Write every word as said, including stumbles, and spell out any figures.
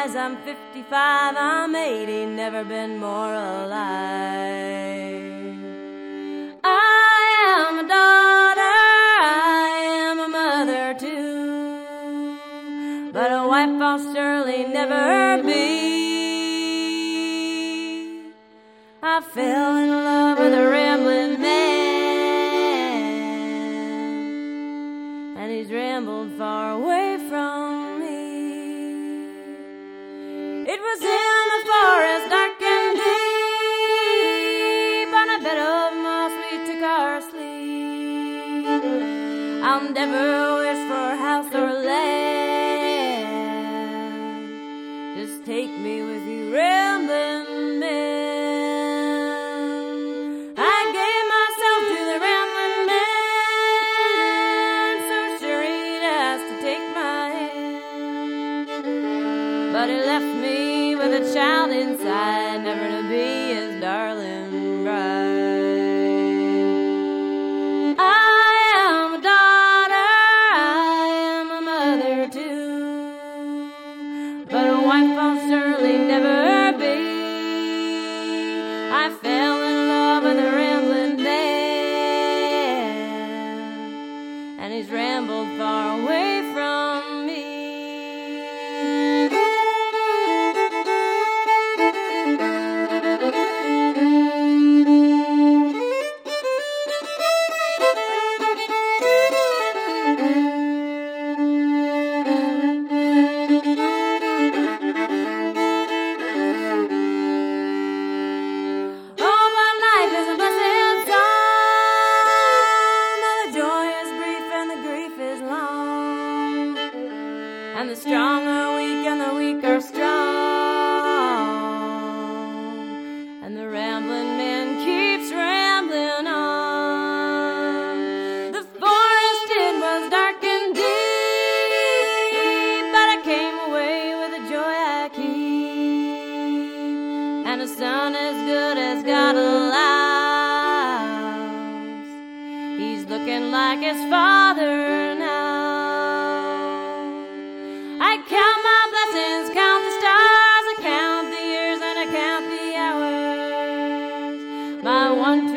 eyes, I'm fifty-five, I'm eighty, never been more alive. I am a daughter, I am a mother too, but a wife I'll surely never be. I fell in love with a rambling man, and he's rambled far away from me. It was in the forest, dark and deep, on a bed of moss we took our sleep. I'll never wish for house or land, just take me with you, rambling man. I gave myself to the rambling man, so sure he'd ask to take my hand, but he left me with a child inside, never to be his darling bride. I am a daughter, I am a mother too, but a wife I'll surely never be. I fell in love with a rambling man, and he's rambled far away from me. And the strong are weak, and the weak are strong, and the rambling man keeps rambling on. The forest, it was dark and deep, but I came away with a joy I keep, and a son as good as God allows. He's looking like his father now. I count my blessings, count the stars, I count the years and I count the hours. My one